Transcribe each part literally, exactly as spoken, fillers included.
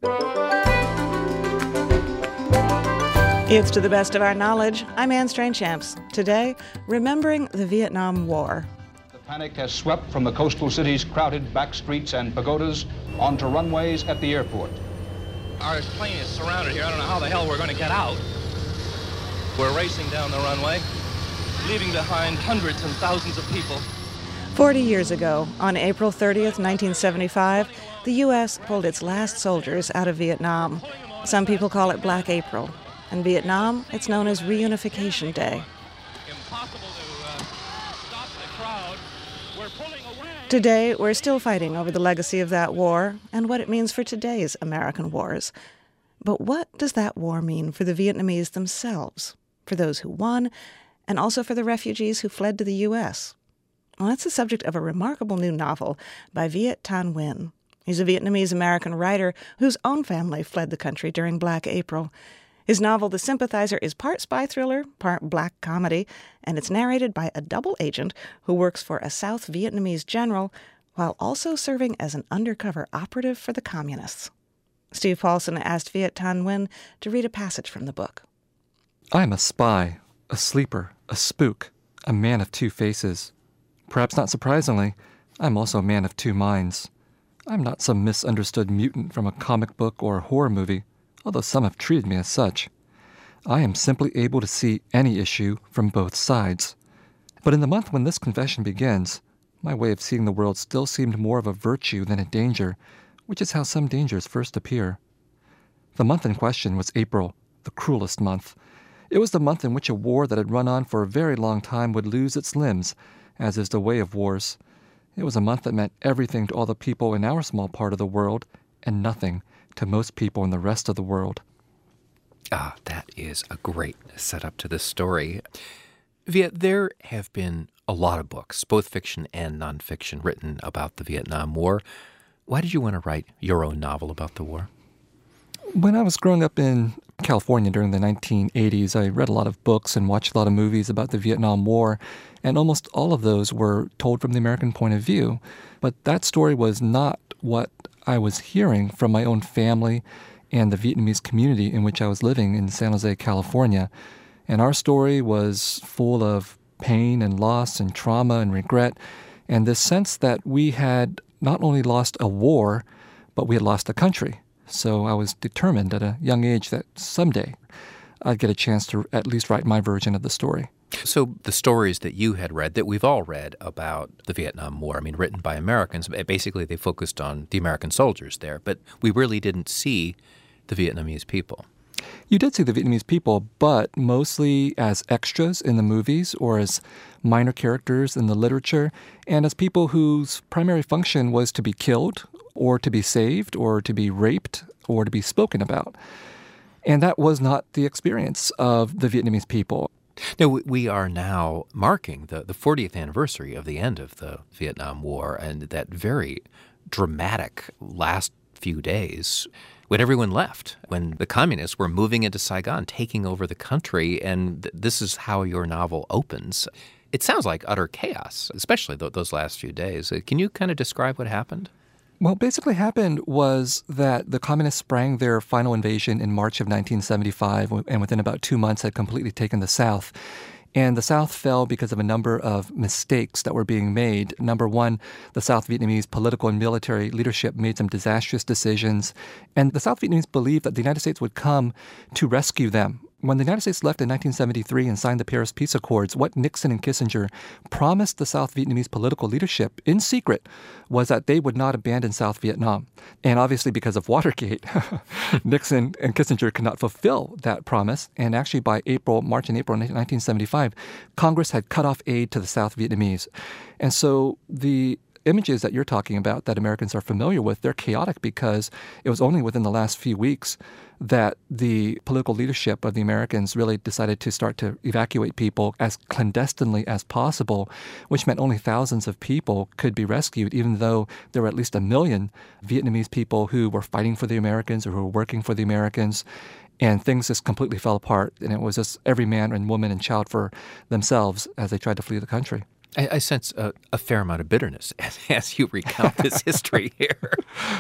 It's To the Best of Our Knowledge. I'm Anne Strainchamps. Today, remembering the Vietnam War. The panic has swept from the coastal city's crowded back streets and pagodas onto runways at the airport. Our plane is surrounded here. I don't know how the hell we're going to get out. We're racing down the runway, leaving behind hundreds and thousands of people. Forty years ago, on April thirtieth, nineteen seventy-five, the U S pulled its last soldiers out of Vietnam. Some people call it Black April. In Vietnam, it's known as Reunification Day. Impossible to uh, stop the crowd. We're pulling away. Today, we're still fighting over the legacy of that war and what it means for today's American wars. But what does that war mean for the Vietnamese themselves, for those who won, and also for the refugees who fled to the U S? Well, that's the subject of a remarkable new novel by Viet Thanh Nguyen. He's a Vietnamese-American writer whose own family fled the country during Black April. His novel, The Sympathizer, is part spy thriller, part black comedy, and it's narrated by a double agent who works for a South Vietnamese general while also serving as an undercover operative for the communists. Steve Paulson asked Viet Thanh Nguyen to read a passage from the book. I am a spy, a sleeper, a spook, a man of two faces. Perhaps not surprisingly, I'm also a man of two minds. I'm not some misunderstood mutant from a comic book or a horror movie, although some have treated me as such. I am simply able to see any issue from both sides. But in the month when this confession begins, my way of seeing the world still seemed more of a virtue than a danger, which is how some dangers first appear. The month in question was April, the cruelest month. It was the month in which a war that had run on for a very long time would lose its limbs, as is the way of wars. It was a month that meant everything to all the people in our small part of the world, and nothing to most people in the rest of the world. Ah, that is a great setup to this story. Viet, there have been a lot of books, both fiction and nonfiction, written about the Vietnam War. Why did you want to write your own novel about the war? When I was growing up in California during the nineteen eighties, I read a lot of books and watched a lot of movies about the Vietnam War, and almost all of those were told from the American point of view. But that story was not what I was hearing from my own family and the Vietnamese community in which I was living in San Jose, California. And our story was full of pain and loss and trauma and regret, and this sense that we had not only lost a war, but we had lost a country. So I was determined at a young age that someday I'd get a chance to at least write my version of the story. So the stories that you had read, that we've all read about the Vietnam War, I mean, written by Americans, basically they focused on the American soldiers there, but we really didn't see the Vietnamese people. You did see the Vietnamese people, but mostly as extras in the movies or as minor characters in the literature, and as people whose primary function was to be killed or to be saved or to be raped or to be spoken about. And that was not the experience of the Vietnamese people. Now, we are now marking the, the fortieth anniversary of the end of the Vietnam War, and that very dramatic last few days when everyone left, when the communists were moving into Saigon, taking over the country, and th- this is how your novel opens. It sounds like utter chaos, especially th- those last few days. Can you kind of describe what happened? What basically happened was that the communists sprang their final invasion in March of nineteen seventy-five, and within about two months had completely taken the South. And the South fell because of a number of mistakes that were being made. Number one, the South Vietnamese political and military leadership made some disastrous decisions. And the South Vietnamese believed that the United States would come to rescue them. When the United States left in nineteen seventy-three and signed the Paris Peace Accords, what Nixon and Kissinger promised the South Vietnamese political leadership in secret was that they would not abandon South Vietnam. And obviously because of Watergate, Nixon and Kissinger could not fulfill that promise. And actually by April, March and April nineteen seventy-five, Congress had cut off aid to the South Vietnamese. And so the images that you're talking about that Americans are familiar with, they're chaotic because it was only within the last few weeks that the political leadership of the Americans really decided to start to evacuate people as clandestinely as possible, which meant only thousands of people could be rescued, even though there were at least a million Vietnamese people who were fighting for the Americans or who were working for the Americans. And things just completely fell apart, and it was just every man and woman and child for themselves as they tried to flee the country. I, I sense a, a fair amount of bitterness as, as you recount this history here.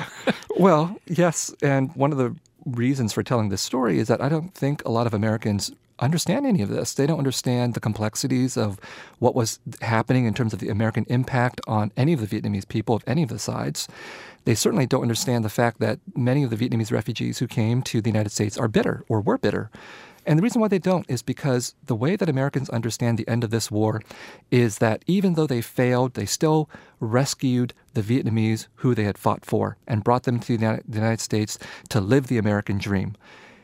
Well, yes, and one of the reasons for telling this story is that I don't think a lot of Americans understand any of this. They don't understand the complexities of what was happening in terms of the American impact on any of the Vietnamese people of any of the sides. They certainly don't understand the fact that many of the Vietnamese refugees who came to the United States are bitter or were bitter. And the reason why they don't is because the way that Americans understand the end of this war is that even though they failed, they still rescued the Vietnamese who they had fought for and brought them to the United States to live the American dream.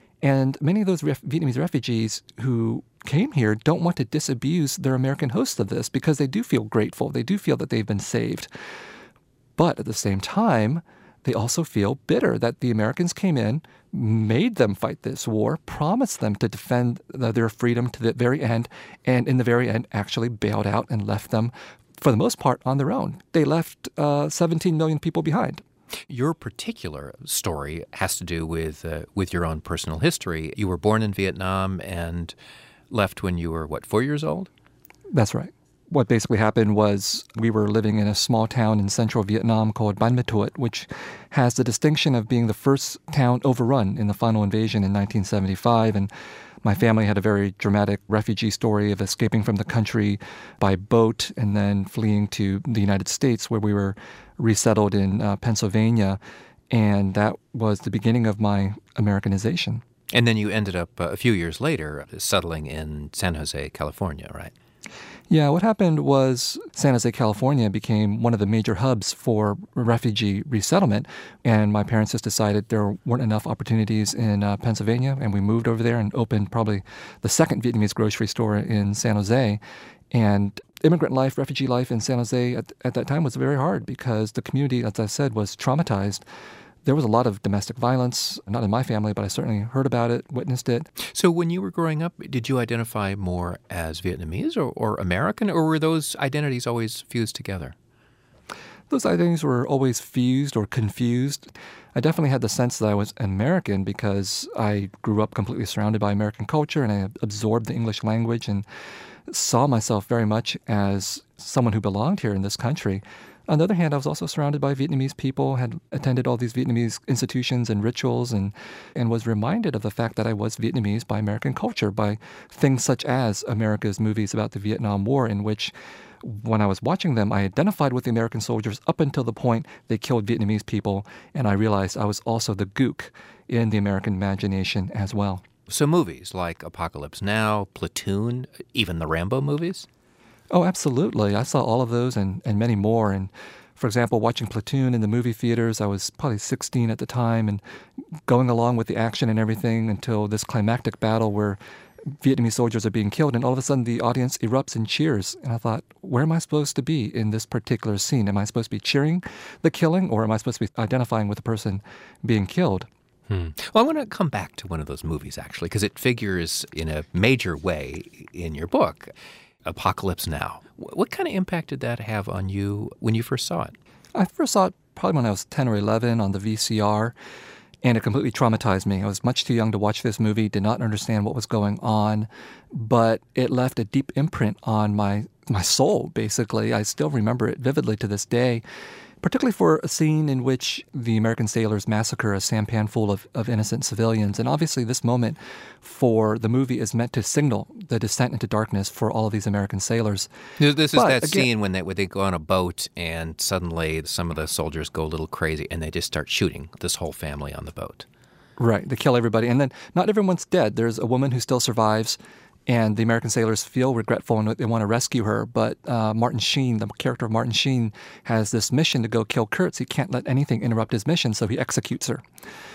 And many of those ref- Vietnamese refugees who came here don't want to disabuse their American hosts of this because they do feel grateful. They do feel that they've been saved. But at the same time, they also feel bitter that the Americans came in, made them fight this war, promised them to defend the, their freedom to the very end, and in the very end actually bailed out and left them, for the most part, on their own. They left uh, seventeen million people behind. Your particular story has to do with uh, with your own personal history. You were born in Vietnam and left when you were, what, four years old? That's right. What basically happened was we were living in a small town in central Vietnam called Ban Ma Thuột, which has the distinction of being the first town overrun in the final invasion in nineteen seventy-five. And my family had a very dramatic refugee story of escaping from the country by boat and then fleeing to the United States, where we were resettled in uh, Pennsylvania. And that was the beginning of my Americanization. And then you ended up uh, a few years later settling in San Jose, California, right? Yeah, what happened was San Jose, California became one of the major hubs for refugee resettlement, and my parents just decided there weren't enough opportunities in uh, Pennsylvania, and we moved over there and opened probably the second Vietnamese grocery store in San Jose. And immigrant life, refugee life in San Jose at, at that time was very hard because the community, as I said, was traumatized. There was a lot of domestic violence, not in my family, but I certainly heard about it, witnessed it. So when you were growing up, did you identify more as Vietnamese or, or American, or were those identities always fused together? Those identities were always fused or confused. I definitely had the sense that I was American because I grew up completely surrounded by American culture and I absorbed the English language and saw myself very much as someone who belonged here in this country. On the other hand, I was also surrounded by Vietnamese people, had attended all these Vietnamese institutions and rituals, and, and was reminded of the fact that I was Vietnamese by American culture, by things such as America's movies about the Vietnam War, in which, when I was watching them, I identified with the American soldiers up until the point they killed Vietnamese people, and I realized I was also the gook in the American imagination as well. So movies like Apocalypse Now, Platoon, even the Rambo movies? Oh, absolutely. I saw all of those and, and many more. And for example, watching Platoon in the movie theaters, I was probably sixteen at the time and going along with the action and everything until this climactic battle where Vietnamese soldiers are being killed. And all of a sudden the audience erupts in cheers. And I thought, where am I supposed to be in this particular scene? Am I supposed to be cheering the killing or am I supposed to be identifying with the person being killed? Hmm. Well, I want to come back to one of those movies, actually, because it figures in a major way in your book. Apocalypse Now. What kind of impact did that have on you when you first saw it? I first saw it probably when I was ten or eleven on the V C R, and it completely traumatized me. I was much too young to watch this movie, did not understand what was going on, but it left a deep imprint on my, my soul, basically. I still remember it vividly to this day, particularly for a scene in which the American sailors massacre a sampan full of, of innocent civilians. And obviously this moment for the movie is meant to signal the descent into darkness for all of these American sailors. This is but, that again, scene when they, when they go on a boat and suddenly some of the soldiers go a little crazy and they just start shooting this whole family on the boat. Right, they kill everybody. And then not everyone's dead. There's a woman who still survives. And the American sailors feel regretful and they want to rescue her. But uh, Martin Sheen, the character of Martin Sheen, has this mission to go kill Kurtz. He can't let anything interrupt his mission, so he executes her.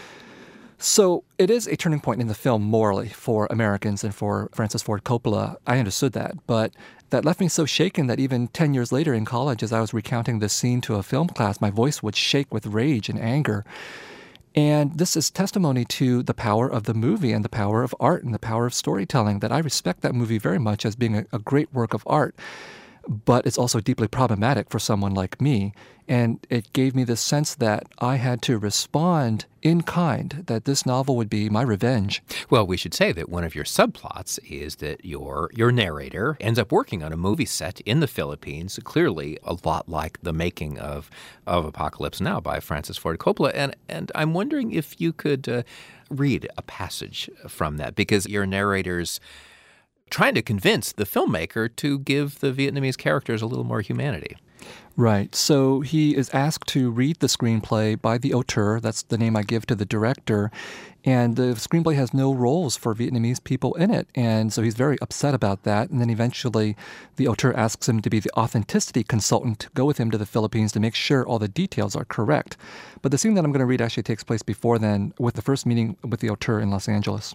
So it is a turning point in the film morally for Americans and for Francis Ford Coppola. I understood that. But that left me so shaken that even ten years later in college, as I was recounting this scene to a film class, my voice would shake with rage and anger. And this is testimony to the power of the movie and the power of art and the power of storytelling, that I respect that movie very much as being a, a great work of art. but it's also deeply problematic for someone like me. And it gave me this sense that I had to respond in kind, that this novel would be my revenge. Well, we should say that one of your subplots is that your your narrator ends up working on a movie set in the Philippines, clearly a lot like the making of, of Apocalypse Now by Francis Ford Coppola. And, and I'm wondering if you could uh, read a passage from that, because your narrator's trying to convince the filmmaker to give the Vietnamese characters a little more humanity. Right. So he is asked to read the screenplay by the auteur. That's the name I give to the director. And the screenplay has no roles for Vietnamese people in it. And so he's very upset about that. And then eventually the auteur asks him to be the authenticity consultant to go with him to the Philippines to make sure all the details are correct. But the scene that I'm going to read actually takes place before then, with the first meeting with the auteur in Los Angeles.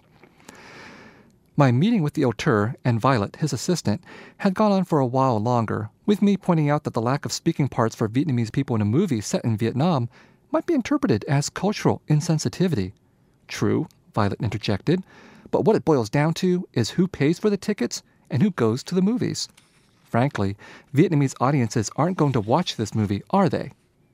My meeting with the auteur and Violet, his assistant, had gone on for a while longer, with me pointing out that the lack of speaking parts for Vietnamese people in a movie set in Vietnam might be interpreted as cultural insensitivity. True, Violet interjected, but what it boils down to is who pays for the tickets and who goes to the movies. Frankly, Vietnamese audiences aren't going to watch this movie, are they?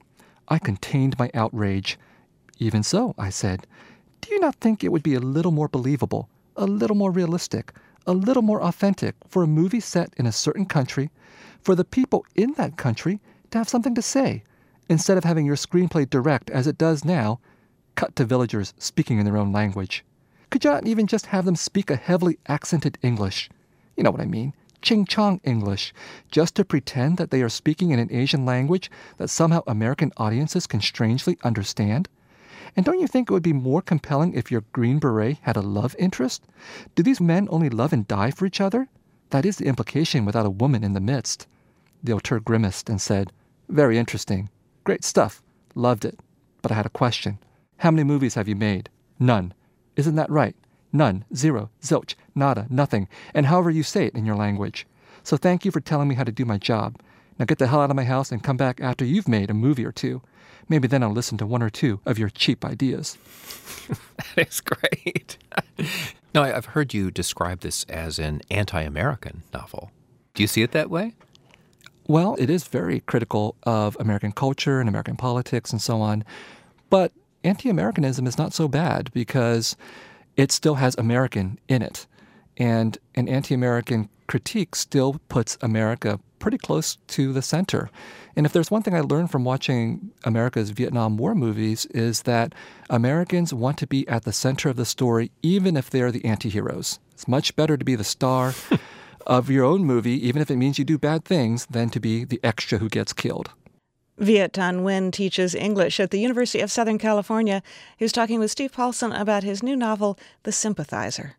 I contained my outrage. Even so, I said, do you not think it would be a little more believable, a little more realistic, a little more authentic for a movie set in a certain country, for the people in that country to have something to say, instead of having your screenplay direct, as it does now, cut to villagers speaking in their own language? Could you not even just have them speak a heavily accented English? You know what I mean, Ching Chong English, just to pretend that they are speaking in an Asian language that somehow American audiences can strangely understand? And don't you think it would be more compelling if your Green Beret had a love interest? Do these men only love and die for each other? That is the implication without a woman in the midst. The auteur grimaced and said, very interesting. Great stuff. Loved it. But I had a question. How many movies have you made? None. Isn't that right? None. Zero. Zilch. Nada. Nothing. And however you say it in your language. So thank you for telling me how to do my job. Now get the hell out of my house and come back after you've made a movie or two. Maybe then I'll listen to one or two of your cheap ideas. That is great. No, I've heard you describe this as an anti-American novel. Do you see it that way? Well, it is very critical of American culture and American politics and so on. But anti-Americanism is not so bad because it still has American in it. And an anti-American critique still puts America pretty close to the center. And if there's one thing I learned from watching America's Vietnam War movies is that Americans want to be at the center of the story even if they're the anti-heroes. It's much better to be the star of your own movie, even if it means you do bad things, than to be the extra who gets killed. Viet Thanh Nguyen teaches English at the University of Southern California. He was talking with Steve Paulson about his new novel, The Sympathizer.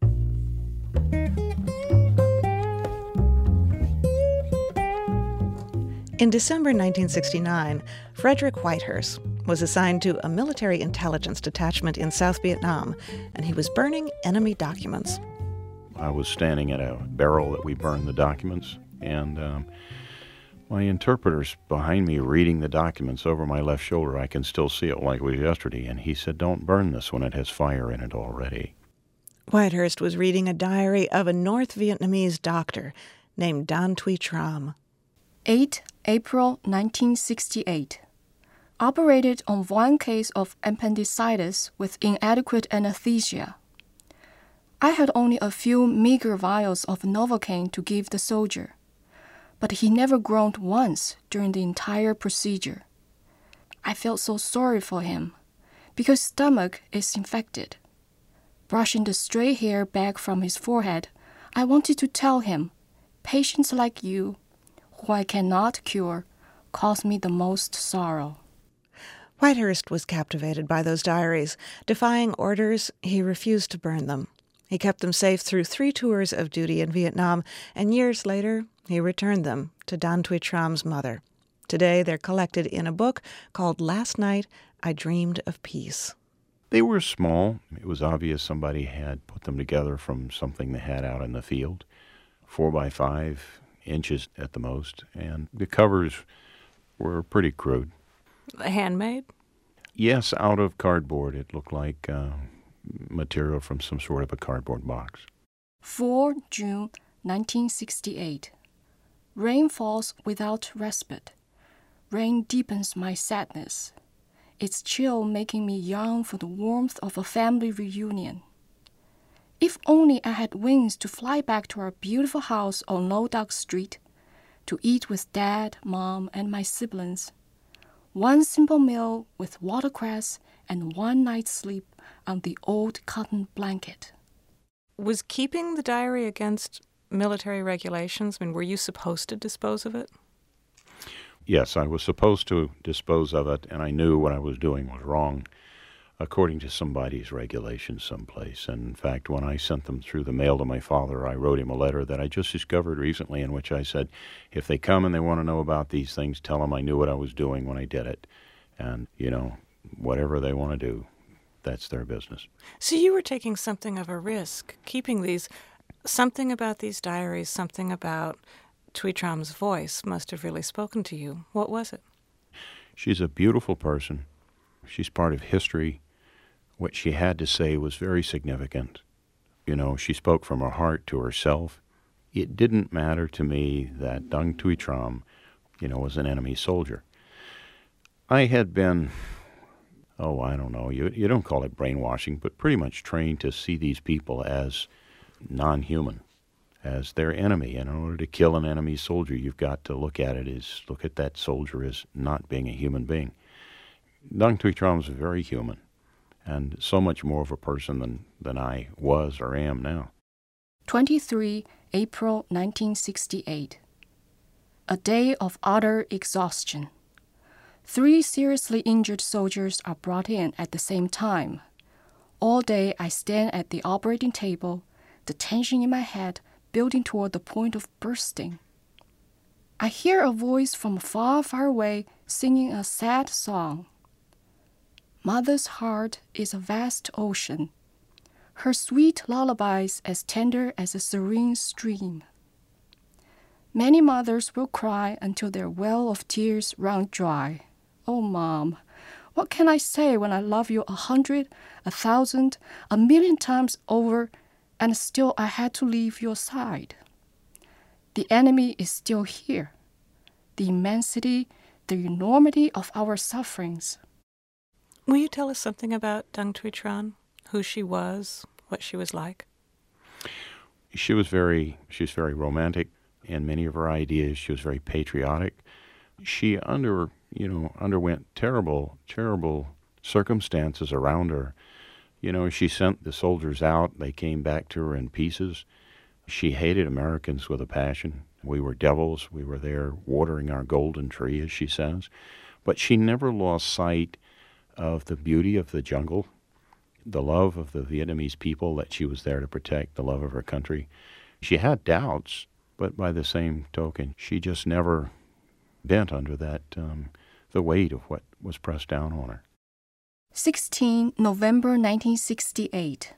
In December nineteen sixty-nine, Frederick Whitehurst was assigned to a military intelligence detachment in South Vietnam, and he was burning enemy documents. I was standing at a barrel that we burned the documents, and um, my interpreter's behind me reading the documents over my left shoulder. I can still see it like it was yesterday, and he said, "Don't burn this when it has fire in it already." Whitehurst was reading a diary of a North Vietnamese doctor named Dan Thuy Tram. eighth April nineteen sixty-eight. Operated on one case of appendicitis with inadequate anesthesia. I had only a few meager vials of Novocaine to give the soldier, but he never groaned once during the entire procedure. I felt so sorry for him, because his stomach is infected. Brushing the stray hair back from his forehead, I wanted to tell him, patients like you, who I cannot cure, cause me the most sorrow. Whitehurst was captivated by those diaries. Defying orders, he refused to burn them. He kept them safe through three tours of duty in Vietnam, and years later, he returned them to Dan Thuy Tram's mother. Today, they're collected in a book called Last Night, I Dreamed of Peace. They were small. It was obvious somebody had put them together from something they had out in the field, four by five inches at the most, and the covers were pretty crude. Handmade? Yes, out of cardboard. It looked like uh, material from some sort of a cardboard box. fourth June nineteen sixty-eight. Rain falls without respite. Rain deepens my sadness. Its chill making me yearn for the warmth of a family reunion. If only I had wings to fly back to our beautiful house on Low Dock Street, to eat with Dad, Mom, and my siblings. One simple meal with watercress and one night's sleep on the old cotton blanket. Was keeping the diary against military regulations? I mean, were you supposed to dispose of it? Yes, I was supposed to dispose of it, and I knew what I was doing was wrong, according to somebody's regulations someplace. And in fact, when I sent them through the mail to my father, I wrote him a letter that I just discovered recently in which I said, if they come and they want to know about these things, tell them I knew what I was doing when I did it. And, you know, whatever they want to do, that's their business. So you were taking something of a risk, keeping these, something about these diaries, something about Thuy Tram's voice must have really spoken to you. What was it? She's a beautiful person. She's part of history. What she had to say was very significant. You know, she spoke from her heart to herself. It didn't matter to me that Dang Thuy Tram, you know, was an enemy soldier. I had been, oh, I don't know, you, you don't call it brainwashing, but pretty much trained to see these people as non-human, as their enemy. And in order to kill an enemy soldier, you've got to look at it as, look at that soldier as not being a human being. Dang Thuy Tram was very human, and so much more of a person than, than I was or am now. twenty-three April nineteen sixty-eight. A day of utter exhaustion. Three seriously injured soldiers are brought in at the same time. All day I stand at the operating table, the tension in my head building toward the point of bursting. I hear a voice from far, far away singing a sad song. Mother's heart is a vast ocean, her sweet lullabies as tender as a serene stream. Many mothers will cry until their well of tears run dry. Oh, Mom, what can I say when I love you a hundred, a thousand, a million times over, and still I had to leave your side? The enemy is still here. The immensity, the enormity of our sufferings. Will you tell us something about Dang Thuy Tram? Who she was, what she was like? She was very, she was very romantic in many of her ideas. She was very patriotic. She under, you know, underwent terrible, terrible circumstances around her. You know, she sent the soldiers out. They came back to her in pieces. She hated Americans with a passion. We were devils. We were there watering our golden tree, as she says. But she never lost sight of the beauty of the jungle, the love of the Vietnamese people that she was there to protect, the love of her country. She had doubts, but by the same token, she just never bent under that, um, the weight of what was pressed down on her. sixteen November nineteen sixty-eight.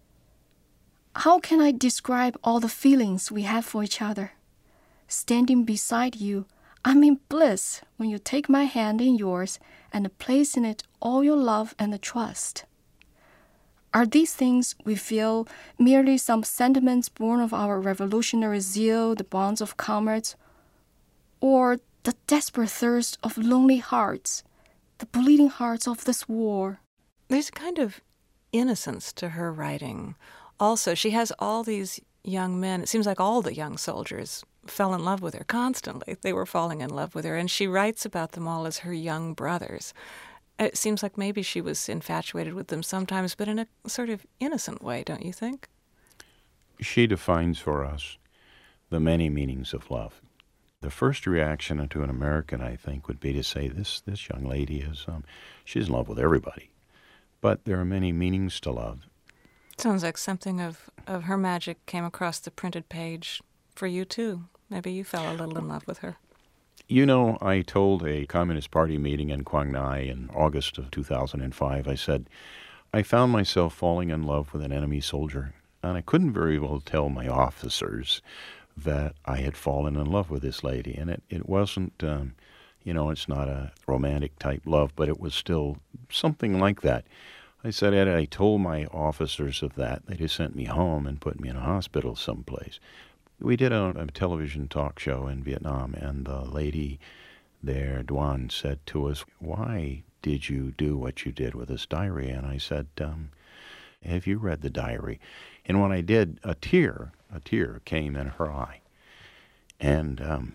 How can I describe all the feelings we have for each other? Standing beside you, I'm in bliss when you take my hand in yours and place in it all your love and trust. Are these things we feel merely some sentiments born of our revolutionary zeal, the bonds of comrades, or the desperate thirst of lonely hearts, the bleeding hearts of this war? There's a kind of innocence to her writing. Also, she has all these young men. It seems like all the young soldiers fell in love with her constantly. They were falling in love with her, and she writes about them all as her young brothers. It seems like maybe she was infatuated with them sometimes, but in a sort of innocent way, don't you think? She defines for us the many meanings of love. The first reaction to an American, I think, would be to say, this this young lady is, um, she's in love with everybody. But there are many meanings to love. Sounds like something of, of her magic came across the printed page for you, too. Maybe you fell a little in love with her. You know, I told a Communist Party meeting in Quang Ngai in August of two thousand five, I said, I found myself falling in love with an enemy soldier, and I couldn't very well tell my officers that I had fallen in love with this lady. And it, it wasn't, um, you know, it's not a romantic type love, but it was still something like that. I said, Ed, I told my officers of that. They just sent me home and put me in a hospital someplace. We did a, a television talk show in Vietnam, and the lady there, Duan, said to us, "Why did you do what you did with this diary?" And I said, um, "Have you read the diary?" And when I did, a tear, a tear came in her eye. And um,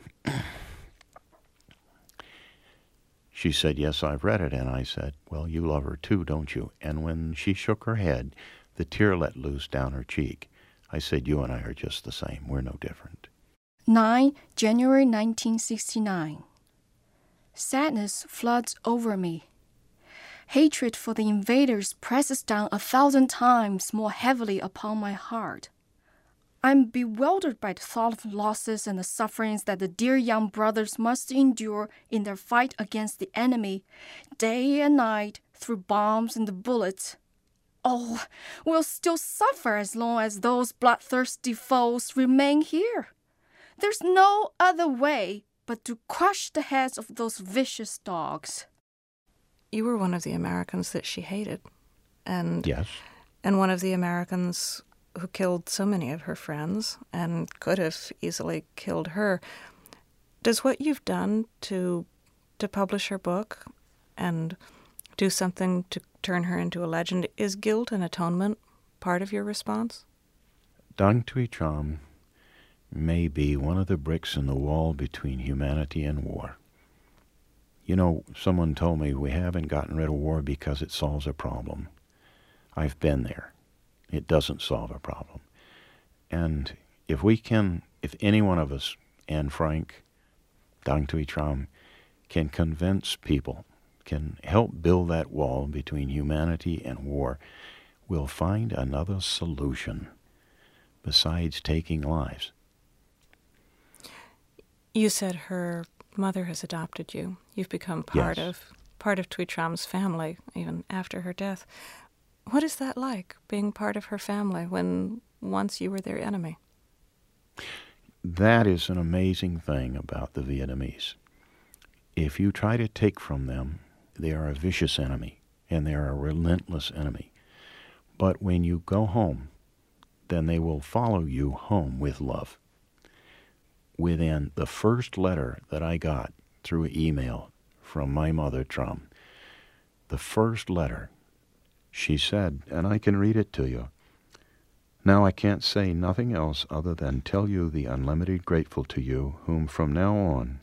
she said, "Yes, I've read it." And I said, "Well, you love her too, don't you?" And when she shook her head, the tear let loose down her cheek. I said, "You and I are just the same. We're no different." nine January nineteen sixty-nine. Sadness floods over me. Hatred for the invaders presses down a thousand times more heavily upon my heart. I'm bewildered by the thought of losses and the sufferings that the dear young brothers must endure in their fight against the enemy, day and night, through bombs and the bullets. Oh, we'll still suffer as long as those bloodthirsty foes remain here. There's no other way but to crush the heads of those vicious dogs. You were one of the Americans that she hated. And Yes. and one of the Americans who killed so many of her friends and could have easily killed her. Does what you've done to to publish her book and do something to turn her into a legend, is guilt and atonement part of your response? Dang Thuy Tram may be one of the bricks in the wall between humanity and war. You know, someone told me we haven't gotten rid of war because it solves a problem. I've been there. It doesn't solve a problem. And if we can, if any one of us, Anne Frank, Dang Thuy Tram, can convince people, can help build that wall between humanity and war, we'll find another solution besides taking lives. You said her mother has adopted you. You've become part Yes. of part of Thuy Tram's family, even after her death. What is that like, being part of her family when once you were their enemy? That is an amazing thing about the Vietnamese. If you try to take from them, they are a vicious enemy, and they are a relentless enemy. But when you go home, then they will follow you home with love. Within the first letter that I got through email from my mother, Tram, the first letter, she said, and I can read it to you, "Now I can't say nothing else other than tell you the unlimited grateful to you, whom from now on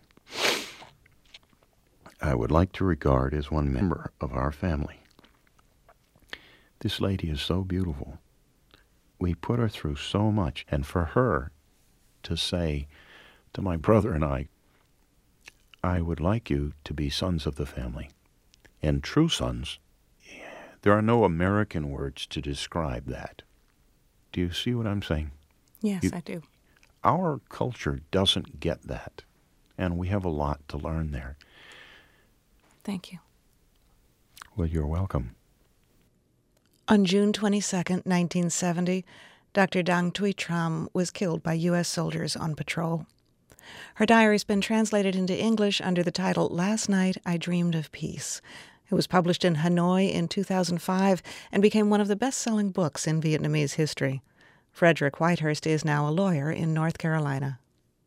I would like to regard as one member of our family." This lady is so beautiful. We put her through so much, and for her to say to my brother and I, "I would like you to be sons of the family," and true sons, there are no American words to describe that. Do you see what I'm saying? Yes, You- I do. Our culture doesn't get that, and we have a lot to learn there. Thank you. Well, you're welcome. On June twenty-second, nineteen seventy, Doctor Dang Thuy Tram was killed by U S soldiers on patrol. Her diary's been translated into English under the title Last Night I Dreamed of Peace. It was published in Hanoi in two thousand five and became one of the best-selling books in Vietnamese history. Frederick Whitehurst is now a lawyer in North Carolina.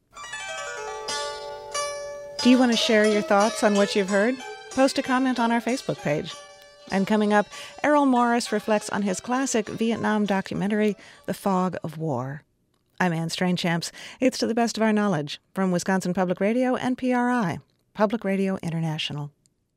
Do you want to share your thoughts on what you've heard? Post a comment on our Facebook page. And coming up, Errol Morris reflects on his classic Vietnam documentary, The Fog of War. I'm Anne Strainchamps. It's To the Best of Our Knowledge from Wisconsin Public Radio and P R I, Public Radio International.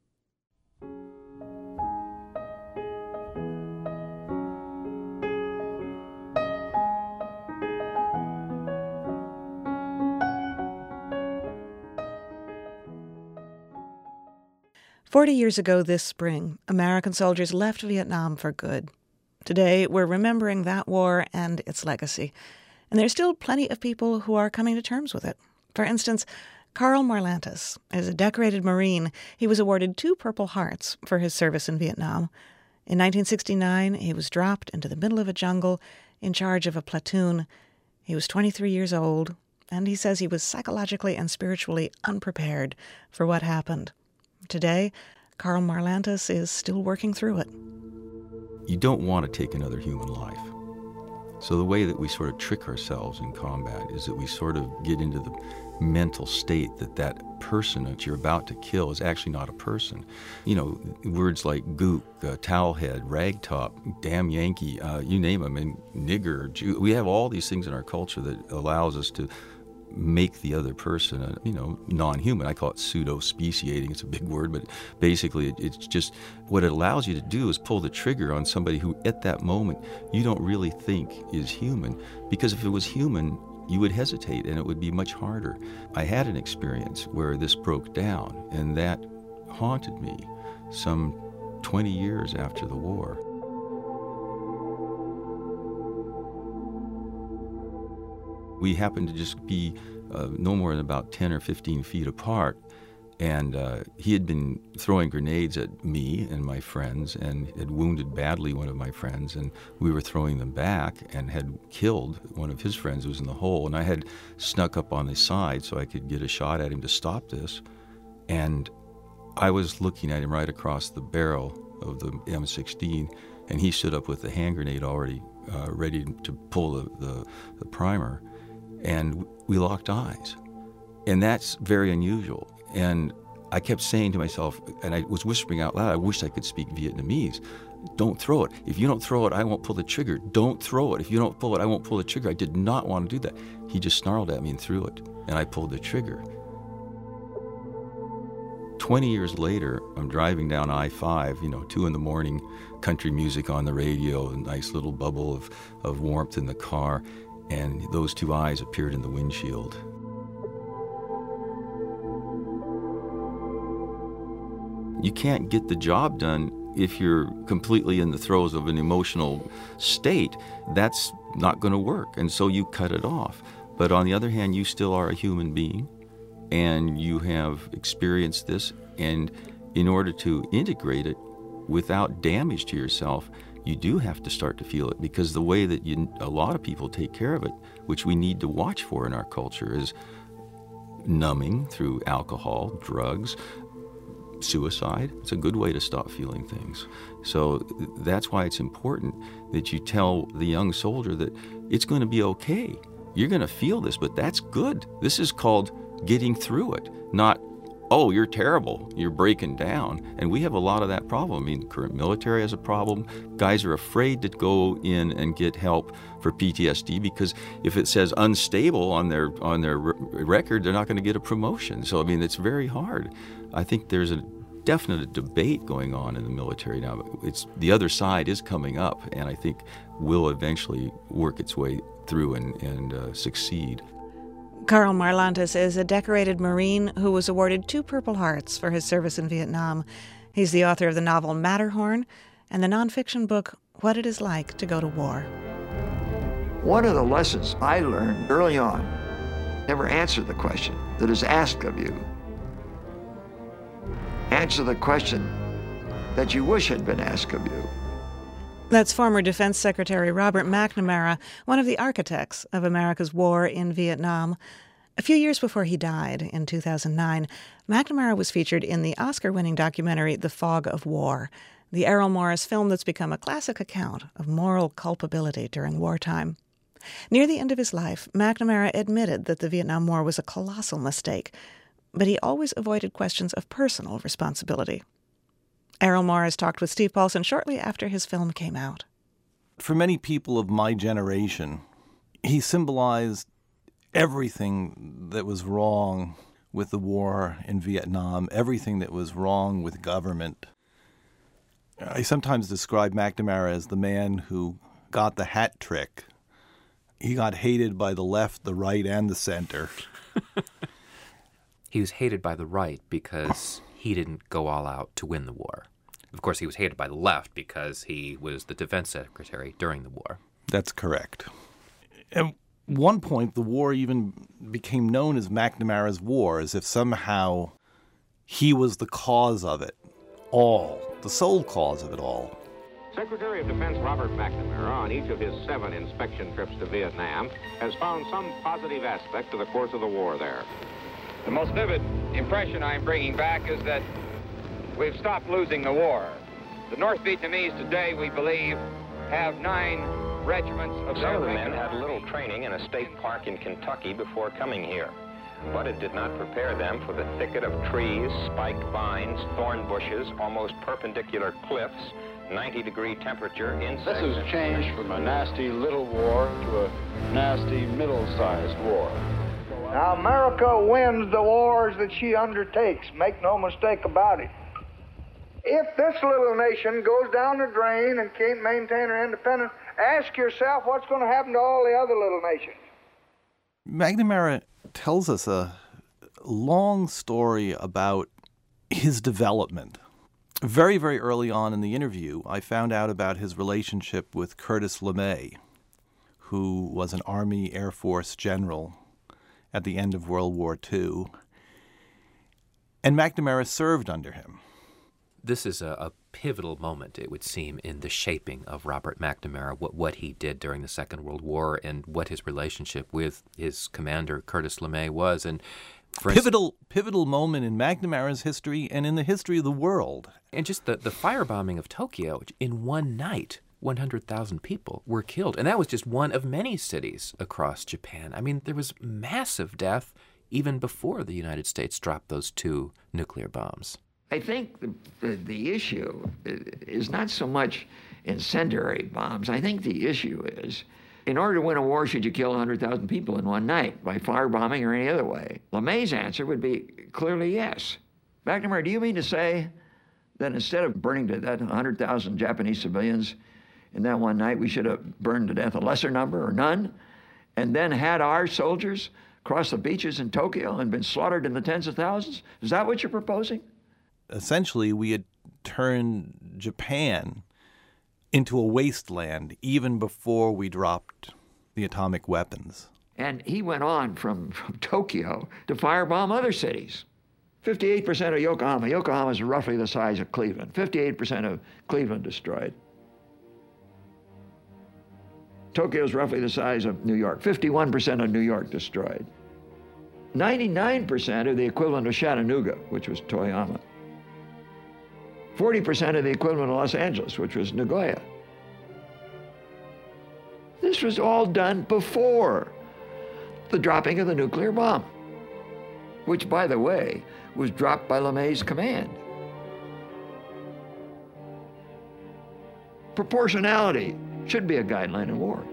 Forty years ago this spring, American soldiers left Vietnam for good. Today, we're remembering that war and its legacy. And there's still plenty of people who are coming to terms with it. For instance, Karl Marlantes is a decorated Marine. He was awarded two Purple Hearts for his service in Vietnam. In nineteen sixty-nine, he was dropped into the middle of a jungle in charge of a platoon. He was twenty-three years old, and he says he was psychologically and spiritually unprepared for what happened. Today, Karl Marlantes is still working through it. You don't want to take another human life. So the way that we sort of trick ourselves in combat is that we sort of get into the mental state that that person that you're about to kill is actually not a person. You know, words like gook, uh, towelhead, ragtop, damn Yankee, uh, you name them, and nigger, Jew. We have all these things in our culture that allows us to make the other person, a, you know, non-human. I call it pseudo-speciating. It's a big word, but basically it, it's just what it allows you to do is pull the trigger on somebody who at that moment you don't really think is human, because if it was human, you would hesitate and it would be much harder. I had an experience where this broke down, and that haunted me some twenty years after the war. We happened to just be uh, no more than about ten or fifteen feet apart, and uh, he had been throwing grenades at me and my friends and had wounded badly one of my friends, and we were throwing them back and had killed one of his friends who was in the hole, and I had snuck up on the side so I could get a shot at him to stop this, and I was looking at him right across the barrel of the M sixteen, and he stood up with the hand grenade already uh, ready to pull the, the, the primer. And we locked eyes. And that's very unusual. And I kept saying to myself, and I was whispering out loud, I wish I could speak Vietnamese. Don't throw it. If you don't throw it, I won't pull the trigger. Don't throw it. If you don't pull it, I won't pull the trigger. I did not want to do that. He just snarled at me and threw it. And I pulled the trigger. Twenty years later, I'm driving down I five, you know, two in the morning, country music on the radio, a nice little bubble of, of warmth in the car. And those two eyes appeared in the windshield. You can't get the job done if you're completely in the throes of an emotional state. That's not going to work, and so you cut it off. But on the other hand, you still are a human being, and you have experienced this, and in order to integrate it without damage to yourself, you do have to start to feel it, because the way that you, a lot of people take care of it, which we need to watch for in our culture, is numbing through alcohol, drugs, suicide. It's a good way to stop feeling things. So that's why it's important that you tell the young soldier that it's going to be okay. You're going to feel this, but that's good. This is called getting through it, not, oh, you're terrible, you're breaking down. And we have a lot of that problem. I mean, the current military has a problem. Guys are afraid to go in and get help for P T S D because if it says unstable on their on their record, they're not going to get a promotion. So, I mean, it's very hard. I think there's a definite debate going on in the military now. It's the other side is coming up, and I think will eventually work its way through and, and uh, succeed. Karl Marlantes is a decorated Marine who was awarded two Purple Hearts for his service in Vietnam. He's the author of the novel Matterhorn and the nonfiction book What It Is Like to Go to War. One of the lessons I learned early on, never answer the question that is asked of you. Answer the question that you wish had been asked of you. That's former Defense Secretary Robert McNamara, one of the architects of America's war in Vietnam. A few years before he died, in two thousand nine, McNamara was featured in the Oscar-winning documentary The Fog of War, the Errol Morris film that's become a classic account of moral culpability during wartime. Near the end of his life, McNamara admitted that the Vietnam War was a colossal mistake, but he always avoided questions of personal responsibility. Errol Morris talked with Steve Paulson shortly after his film came out. For many people of my generation, he symbolized everything that was wrong with the war in Vietnam, everything that was wrong with government. I sometimes describe McNamara as the man who got the hat trick. He got hated by the left, the right, and the center. He was hated by the right because he didn't go all out to win the war. Of course, he was hated by the left because he was the defense secretary during the war. That's correct. At one point, the war even became known as McNamara's War, as if somehow he was the cause of it all, the sole cause of it all. Secretary of Defense Robert McNamara, on each of his seven inspection trips to Vietnam, has found some positive aspect to the course of the war there. The most vivid impression I'm bringing back is that we've stopped losing the war. The North Vietnamese today, we believe, have nine regiments of Some of the men had little training in a state park in Kentucky before coming here, but it did not prepare them for the thicket of trees, spiked vines, thorn bushes, almost perpendicular cliffs, ninety degree temperature, insects. This has changed from a nasty little war to a nasty middle-sized war. Now, America wins the wars that she undertakes. Make no mistake about it. If this little nation goes down the drain and can't maintain her independence, ask yourself what's going to happen to all the other little nations. McNamara tells us a long story about his development. Very, very early on in the interview, I found out about his relationship with Curtis LeMay, who was an Army Air Force general at the end of World War Two, and McNamara served under him. This is a, a pivotal moment, it would seem, in the shaping of Robert McNamara, what, what he did during the Second World War and what his relationship with his commander, Curtis LeMay, was. And for pivotal instance, pivotal moment in McNamara's history and in the history of the world. And just the, the firebombing of Tokyo, in one night, one hundred thousand people were killed. And that was just one of many cities across Japan. I mean, there was massive death even before the United States dropped those two nuclear bombs. I think the, the, the issue is not so much incendiary bombs. I think the issue is, in order to win a war, should you kill one hundred thousand people in one night by firebombing or any other way? LeMay's answer would be clearly yes. McNamara, do you mean to say that instead of burning to death one hundred thousand Japanese civilians in that one night, we should have burned to death a lesser number or none, and then had our soldiers cross the beaches in Tokyo and been slaughtered in the tens of thousands? Is that what you're proposing? Essentially, we had turned Japan into a wasteland even before we dropped the atomic weapons. And he went on from, from Tokyo to firebomb other cities. fifty-eight percent of Yokohama. Yokohama is roughly the size of Cleveland. fifty-eight percent of Cleveland destroyed. Tokyo is roughly the size of New York. fifty-one percent of New York destroyed. ninety-nine percent of the equivalent of Chattanooga, which was Toyama. forty percent of the equivalent of Los Angeles, which was Nagoya. This was all done before the dropping of the nuclear bomb, which, by the way, was dropped by LeMay's command. Proportionality should be a guideline in war.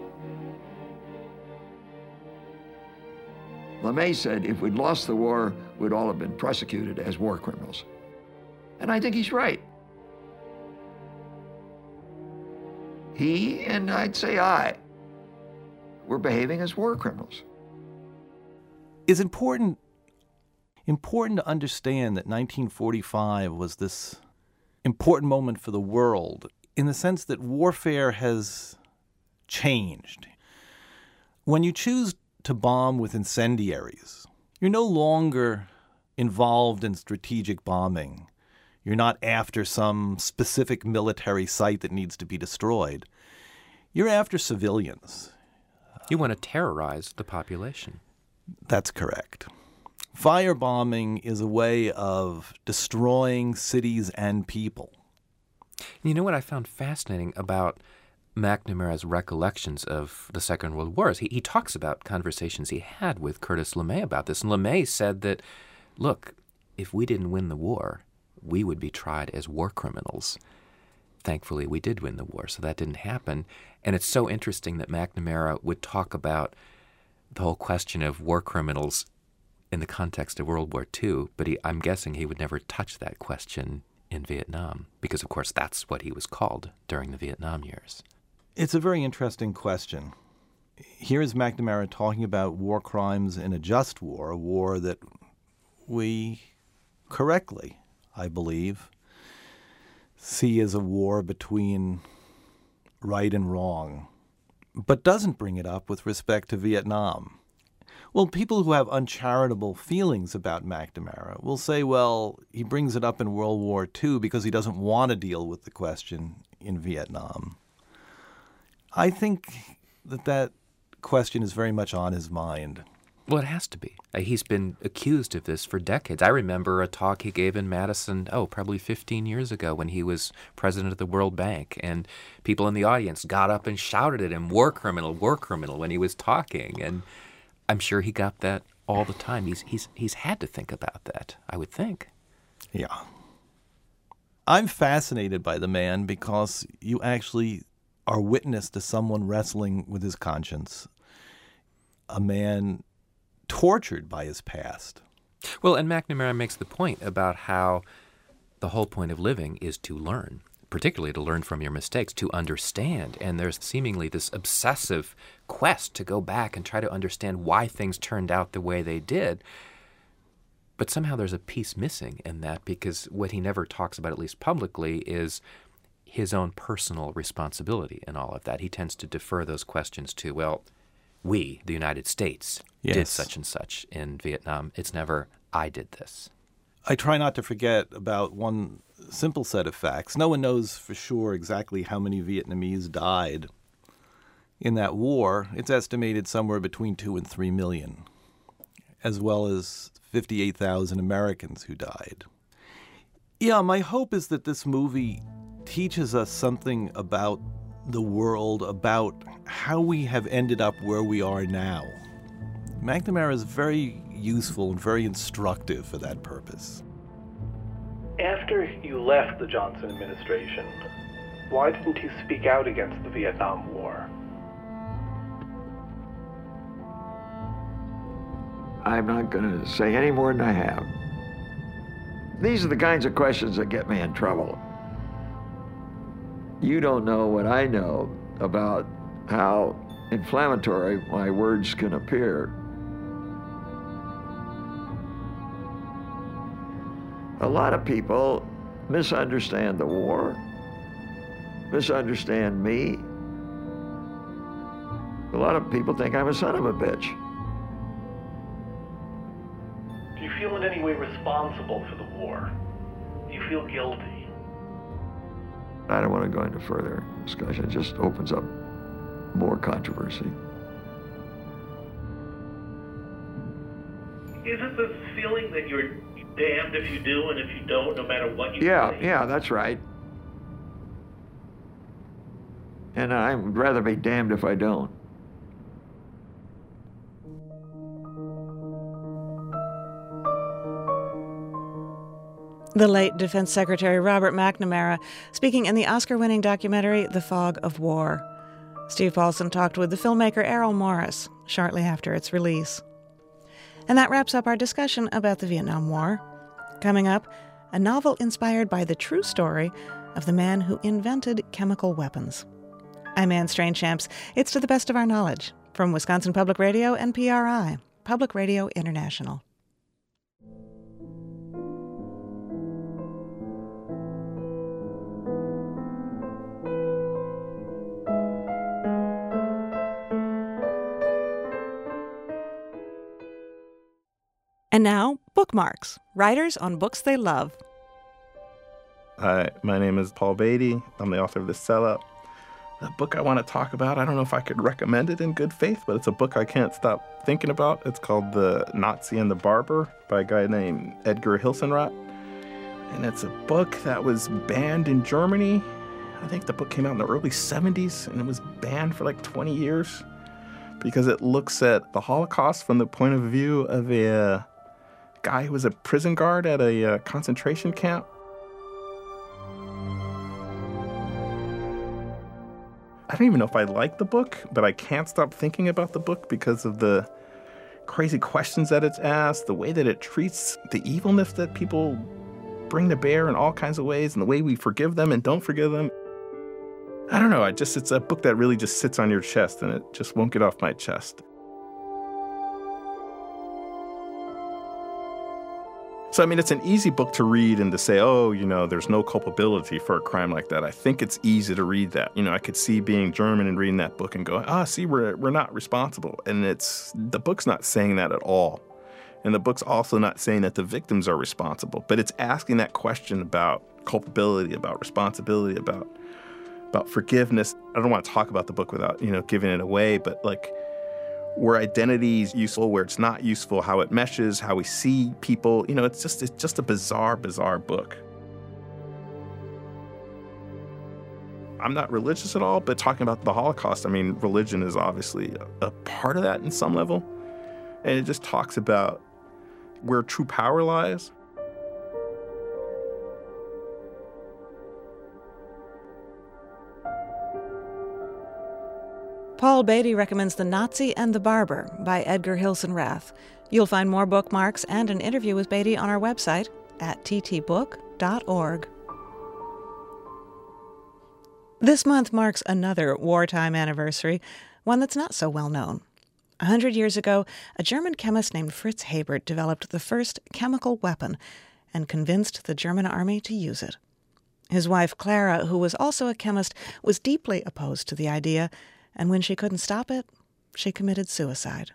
LeMay said if we'd lost the war, we'd all have been prosecuted as war criminals. And I think he's right. He, and I'd say I, were behaving as war criminals. It's important, important to understand that nineteen forty-five was this important moment for the world in the sense that warfare has changed. When you choose to bomb with incendiaries, you're no longer involved in strategic bombing. You're not after some specific military site that needs to be destroyed. You're after civilians. You want to terrorize the population. That's correct. Firebombing is a way of destroying cities and people. You know what I found fascinating about McNamara's recollections of the Second World War is he, he talks about conversations he had with Curtis LeMay about this. And LeMay said that, look, if we didn't win the war, we would be tried as war criminals. Thankfully, we did win the war, so that didn't happen. And it's so interesting that McNamara would talk about the whole question of war criminals in the context of World War Two, but he, I'm guessing he would never touch that question in Vietnam, because, of course, that's what he was called during the Vietnam years. It's a very interesting question. Here is McNamara talking about war crimes in a just war, a war that we correctly, I believe, see as a war between right and wrong, but doesn't bring it up with respect to Vietnam. Well, people who have uncharitable feelings about McNamara will say, well, he brings it up in World War Two because he doesn't want to deal with the question in Vietnam. I think that that question is very much on his mind. Well, it has to be. He's been accused of this for decades. I remember a talk he gave in Madison, oh, probably fifteen years ago when he was president of the World Bank, and people in the audience got up and shouted at him, war criminal, war criminal, when he was talking. And I'm sure he got that all the time. He's, he's, he's had to think about that, I would think. Yeah. I'm fascinated by the man because you actually are witness to someone wrestling with his conscience. A man tortured by his past. Well, and McNamara makes the point about how the whole point of living is to learn, particularly to learn from your mistakes, to understand. And there's seemingly this obsessive quest to go back and try to understand why things turned out the way they did. But somehow there's a piece missing in that, because what he never talks about, at least publicly, is his own personal responsibility in all of that. He tends to defer those questions to, well, we, the United States, yes. did such and such in Vietnam. It's never, I did this. I try not to forget about one simple set of facts. No one knows for sure exactly how many Vietnamese died in that war. It's estimated somewhere between two and three million, as well as fifty-eight thousand Americans who died. Yeah, my hope is that this movie teaches us something about the world, about how we have ended up where we are now. McNamara is very useful and very instructive for that purpose. After you left the Johnson administration, why didn't you speak out against the Vietnam War? I'm not going to say any more than I have. These are the kinds of questions that get me in trouble. You don't know what I know about how inflammatory my words can appear. A lot of people misunderstand the war, misunderstand me. A lot of people think I'm a son of a bitch. Do you feel in any way responsible for the war? Do you feel guilty? I don't want to go into further discussion. It just opens up more controversy. Is it the feeling that you're damned if you do and if you don't, no matter what you Yeah, say? yeah, that's right. And I'd rather be damned if I don't. The late Defense Secretary Robert McNamara speaking in the Oscar-winning documentary The Fog of War. Steve Paulson talked with the filmmaker Errol Morris shortly after its release. And that wraps up our discussion about the Vietnam War. Coming up, a novel inspired by the true story of the man who invented chemical weapons. I'm Anne Strainchamps. It's to the best of our knowledge. From Wisconsin Public Radio and P R I, Public Radio International. And now, bookmarks. Writers on books they love. Hi, my name is Paul Beatty. I'm the author of The Sellout. The book I want to talk about, I don't know if I could recommend it in good faith, but it's a book I can't stop thinking about. It's called The Nazi and the Barber by a guy named Edgar Hilsenrath. And it's a book that was banned in Germany. I think the book came out in the early seventies, and it was banned for like twenty years because it looks at the Holocaust from the point of view of a uh, guy who was a prison guard at a uh, concentration camp. I don't even know if I like the book, but I can't stop thinking about the book because of the crazy questions that it's asked, the way that it treats the evilness that people bring to bear in all kinds of ways, and the way we forgive them and don't forgive them. I don't know, I just it's a book that really just sits on your chest, and it just won't get off my chest. So, I mean, it's an easy book to read and to say, oh, you know, there's no culpability for a crime like that. I think it's easy to read that. You know, I could see being German and reading that book and going, ah, see, we're we're not responsible. And it's the book's not saying that at all. And the book's also not saying that the victims are responsible. But it's asking that question about culpability, about responsibility, about about forgiveness. I don't want to talk about the book without, you know, giving it away, but like, where identity is useful, where it's not useful, how it meshes, how we see people. You know, it's just it's just a bizarre, bizarre book. I'm not religious at all, but talking about the Holocaust, I mean, religion is obviously a, a part of that in some level. And it just talks about where true power lies. Paul Beatty recommends The Nazi and the Barber by Edgar Hilson Rath. You'll find more bookmarks and an interview with Beatty on our website at t t book dot org. This month marks another wartime anniversary, one that's not so well known. A hundred years ago, a German chemist named Fritz Hebert developed the first chemical weapon and convinced the German army to use it. His wife, Clara, who was also a chemist, was deeply opposed to the idea, and when she couldn't stop it, she committed suicide.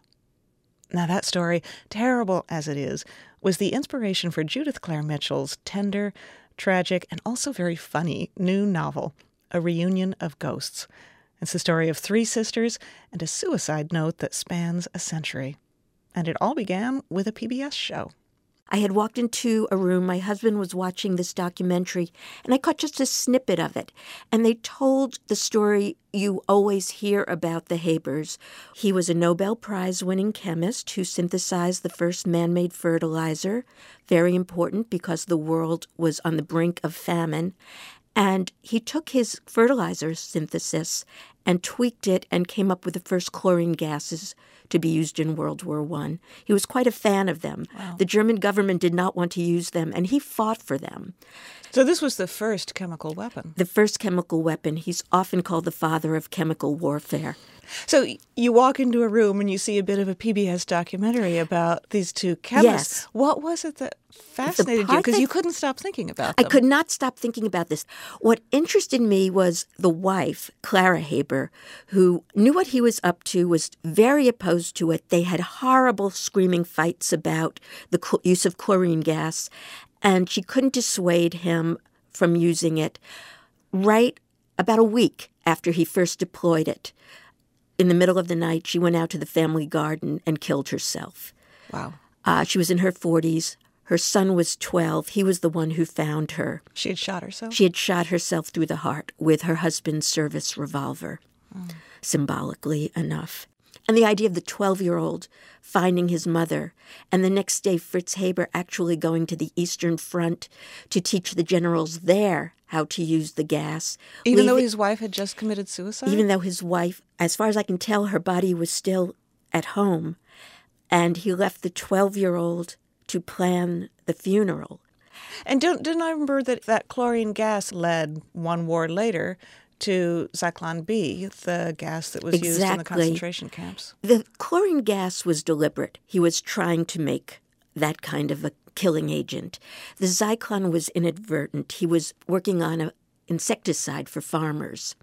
Now that story, terrible as it is, was the inspiration for Judith Clare Mitchell's tender, tragic, and also very funny new novel, A Reunion of Ghosts. It's the story of three sisters and a suicide note that spans a century. And it all began with a P B S show. I had walked into a room. My husband was watching this documentary, and I caught just a snippet of it. And they told the story you always hear about the Hebers. He was a Nobel Prize-winning chemist who synthesized the first man-made fertilizer, very important because the world was on the brink of famine. And he took his fertilizer synthesis and tweaked it and came up with the first chlorine gases to be used in World War One. He was quite a fan of them. Wow. The German government did not want to use them, and he fought for them. So this was the first chemical weapon. The first chemical weapon. He's often called the father of chemical warfare. So you walk into a room and you see a bit of a P B S documentary about these two chemists. Yes. What was it that fascinated you? Because you couldn't stop thinking about them. I could not stop thinking about this. What interested me was the wife, Clara Heber, who knew what he was up to, was very opposed to it. They had horrible screaming fights about the cl- use of chlorine gas, and she couldn't dissuade him from using it. Right about a week after he first deployed it, in the middle of the night, she went out to the family garden and killed herself. Wow. Uh, she was in her forties. Her son was twelve. He was the one who found her. She had shot herself? She had shot herself through the heart with her husband's service revolver, mm. symbolically enough. And the idea of the twelve-year-old finding his mother, and the next day Fritz Heber actually going to the Eastern Front to teach the generals there how to use the gas. Even Leave though it, his wife had just committed suicide? Even though his wife, as far as I can tell, her body was still at home. And he left the twelve-year-old to plan the funeral. And don't, didn't I remember that that chlorine gas led one war later to Zyklon B, the gas that was exactly. used in the concentration camps? The chlorine gas was deliberate. He was trying to make that kind of a killing agent. The Zyklon was inadvertent. He was working on an insecticide for farmers.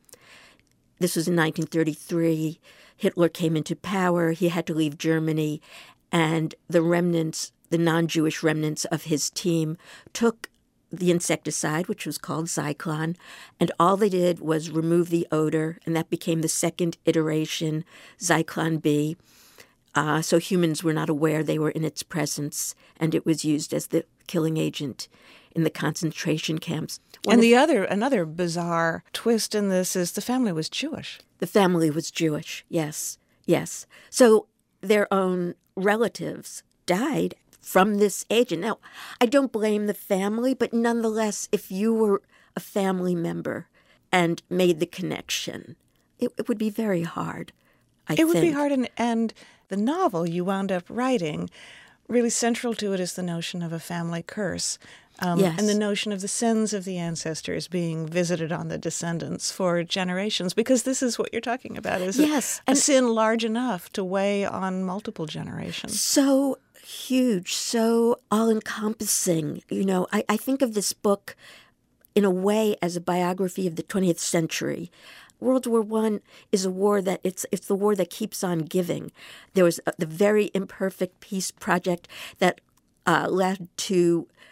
This was in nineteen thirty-three. Hitler came into power. He had to leave Germany, and the remnants, the non-Jewish remnants of his team, took the insecticide, which was called Zyklon, and all they did was remove the odor, and that became the second iteration, Zyklon B. Uh, so humans were not aware they were in its presence, and it was used as the killing agent in the concentration camps. One and of, the other, another bizarre twist in this is the family was Jewish. The family was Jewish, yes, yes. So their own relatives died from this agent. Now, I don't blame the family, but nonetheless, if you were a family member and made the connection, it, it would be very hard, I it think. would be hard, and, and the novel you wound up writing, really central to it is the notion of a family curse. Um, yes. And the notion of the sins of the ancestors being visited on the descendants for generations, because this is what you're talking about, is yes. a, a sin large enough to weigh on multiple generations. So huge, so all-encompassing. You know, I, I think of this book in a way as a biography of the twentieth century. World War One is a war that it's it's the war that keeps on giving. There was a, the very imperfect peace project that uh, led to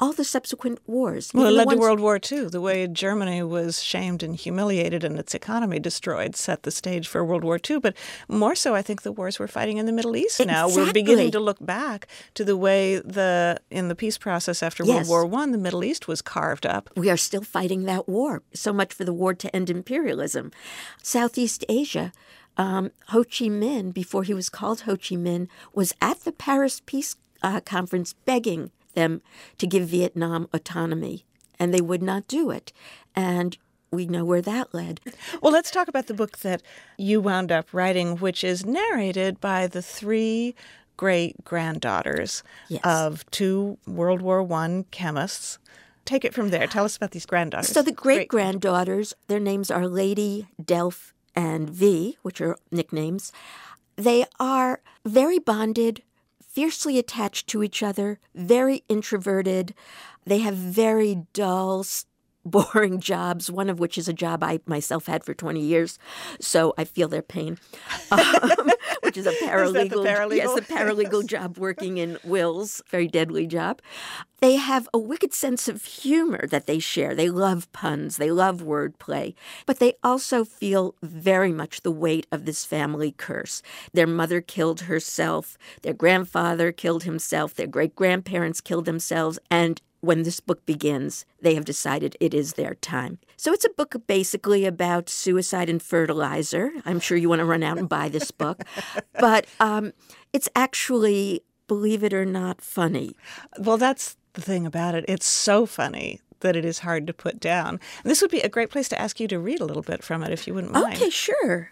all the subsequent wars. Well, it even the led to ones- World War Two. The way Germany was shamed and humiliated and its economy destroyed set the stage for World War Two. But more so, I think the wars we're fighting in the Middle East now. We're Exactly. beginning to look back to the way the in the peace process after Yes. World War One, the Middle East was carved up. We are still fighting that war. So much for the war to end imperialism. Southeast Asia, um, Ho Chi Minh, before he was called Ho Chi Minh, was at the Paris Peace uh, Conference begging them to give Vietnam autonomy, and they would not do it. And we know where that led. Well, let's talk about the book that you wound up writing, which is narrated by the three great-granddaughters Yes. of two World War One chemists. Take it from there. Tell us about these granddaughters. So the great-granddaughters, their names are Lady, Delph, and V, which are nicknames. They are very bonded, fiercely attached to each other, very introverted. They have very dull, boring jobs, one of which is a job I myself had for twenty years, so I feel their pain, um, which is a paralegal. Is that the paralegal? Yes, a paralegal job working in wills, very deadly job. They have a wicked sense of humor that they share. They love puns. They love wordplay. But they also feel very much the weight of this family curse. Their mother killed herself. Their grandfather killed himself. Their great-grandparents killed themselves. And when this book begins, they have decided it is their time. So it's a book basically about suicide and fertilizer. I'm sure you want to run out and buy this book. But um, it's actually, believe it or not, funny. Well, that's the thing about it. It's so funny that it is hard to put down. And this would be a great place to ask you to read a little bit from it, if you wouldn't mind. Okay, sure.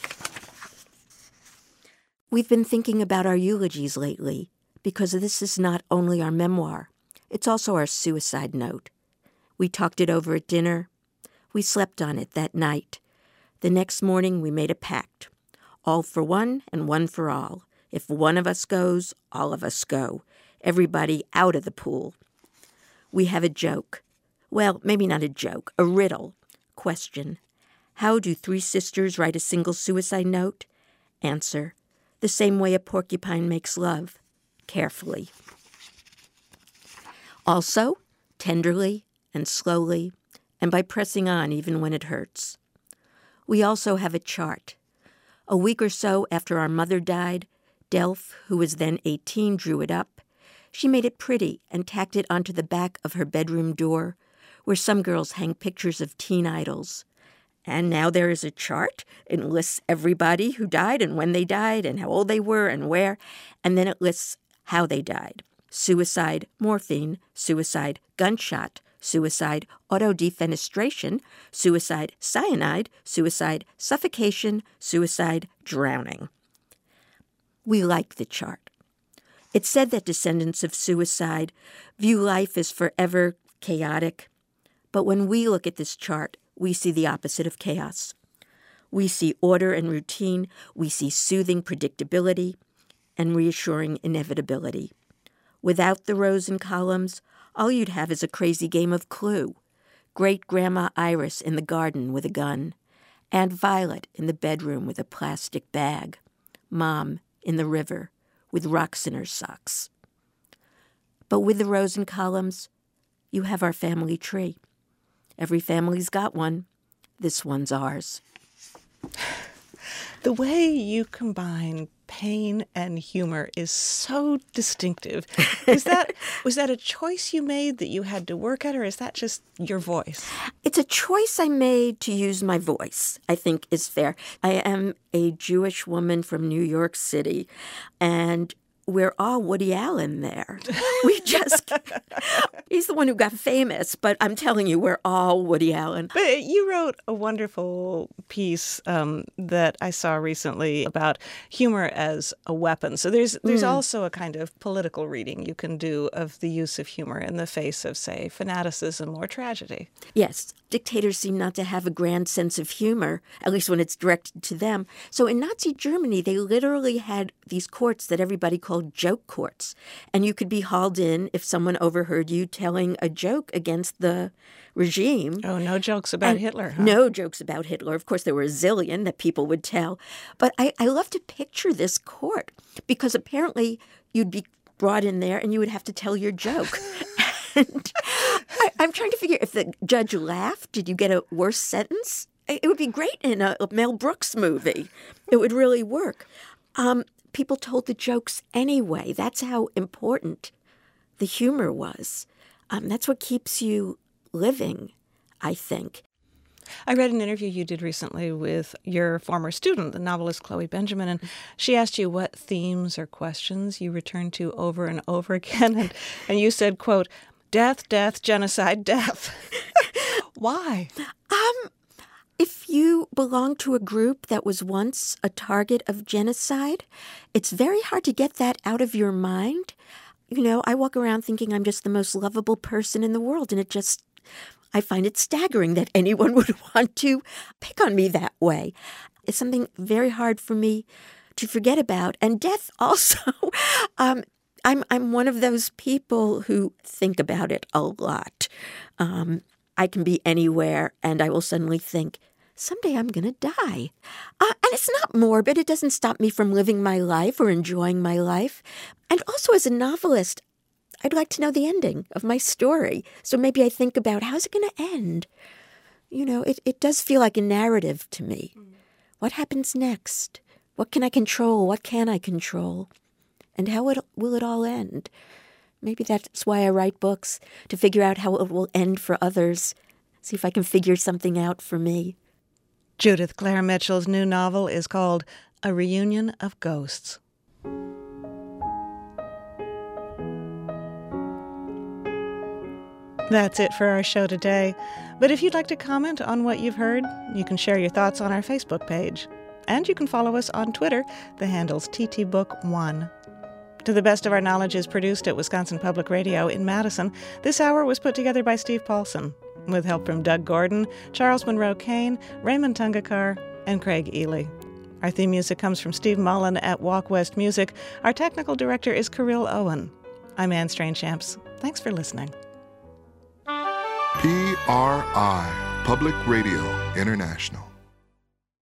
We've been thinking about our eulogies lately because this is not only our memoir, it's also our suicide note. We talked it over at dinner. We slept on it that night. The next morning, we made a pact. All for one and one for all. If one of us goes, all of us go. Everybody out of the pool. We have a joke. Well, maybe not a joke, a riddle. Question. How do three sisters write a single suicide note? Answer. The same way a porcupine makes love. Carefully. Also, tenderly and slowly, and by pressing on even when it hurts. We also have a chart. A week or so after our mother died, Delph, who was then eighteen, drew it up. She made it pretty and tacked it onto the back of her bedroom door, where some girls hang pictures of teen idols. And now there is a chart. It lists everybody who died and when they died and how old they were and where, and then it lists how they died. Suicide, morphine, suicide, gunshot, suicide, autodefenestration, suicide, cyanide, suicide, suffocation, suicide, drowning. We like the chart. It's said that descendants of suicide view life as forever chaotic, but when we look at this chart, we see the opposite of chaos. We see order and routine, we see soothing predictability, and reassuring inevitability. Without the rows and columns, all you'd have is a crazy game of Clue. Great-Grandma Iris in the garden with a gun, Aunt Violet in the bedroom with a plastic bag, Mom in the river with rocks in her socks. But with the rows and columns, you have our family tree. Every family's got one. This one's ours. The way you combine pain and humor is so distinctive. Was that was that a choice you made that you had to work at, or is that just your voice? It's a choice I made to use my voice, I think is fair. I am a Jewish woman from New York City, and we're all Woody Allen there. We just, he's the one who got famous, but I'm telling you, we're all Woody Allen. But you wrote a wonderful piece um, that I saw recently about humor as a weapon. So there's there's mm. also a kind of political reading you can do of the use of humor in the face of, say, fanaticism or tragedy. Yes. Dictators seem not to have a grand sense of humor, at least when it's directed to them. So in Nazi Germany, they literally had these courts that everybody called joke courts. And you could be hauled in if someone overheard you telling a joke against the regime. Oh, no jokes about and Hitler, huh? No jokes about Hitler. Of course, there were a zillion that people would tell. But I, I love to picture this court because apparently you'd be brought in there and you would have to tell your joke. And I, I'm trying to figure, if the judge laughed, did you get a worse sentence? It would be great in a Mel Brooks movie. It would really work. Um, people told the jokes anyway. That's how important the humor was. Um, that's what keeps you living, I think. I read an interview you did recently with your former student, the novelist Chloe Benjamin, and she asked you what themes or questions you returned to over and over again, and, and you said, quote, death, death, genocide, death. Why? Um, if you belong to a group that was once a target of genocide, it's very hard to get that out of your mind. You know, I walk around thinking I'm just the most lovable person in the world, and it just... I find it staggering that anyone would want to pick on me that way. It's something very hard for me to forget about. And death also, um, I'm I'm one of those people who think about it a lot. Um, I can be anywhere and I will suddenly think, someday I'm going to die. Uh, and it's not morbid. It doesn't stop me from living my life or enjoying my life. And also as a novelist, I'd like to know the ending of my story. So maybe I think about, how's it going to end? You know, it, it does feel like a narrative to me. Mm. What happens next? What can I control? What can I control? And how it, will it all end? Maybe that's why I write books, to figure out how it will end for others. See if I can figure something out for me. Judith Clare Mitchell's new novel is called A Reunion of Ghosts. That's it for our show today. But if you'd like to comment on what you've heard, you can share your thoughts on our Facebook page. And you can follow us on Twitter. The handle's T T Book one. To the Best of Our Knowledge is produced at Wisconsin Public Radio in Madison. This hour was put together by Steve Paulson, with help from Doug Gordon, Charles Monroe Kane, Raymond Tungakar, and Craig Ely. Our theme music comes from Steve Mullen at Walk West Music. Our technical director is Kirill Owen. I'm Anne Strainchamps. Thanks for listening. P R I, Public Radio International.